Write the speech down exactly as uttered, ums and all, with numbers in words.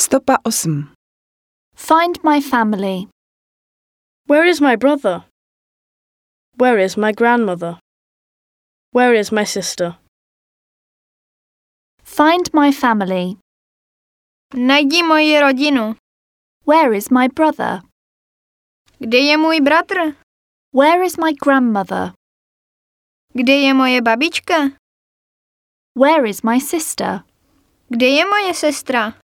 Stopa osm. Find my family. Where is my brother? Where is my grandmother? Where is my sister? Find my family. Najdi moji rodinu. Where is my brother? Kde je můj bratr? Where is my grandmother? Kde je moje babička? Where is my sister? Kde je moje sestra?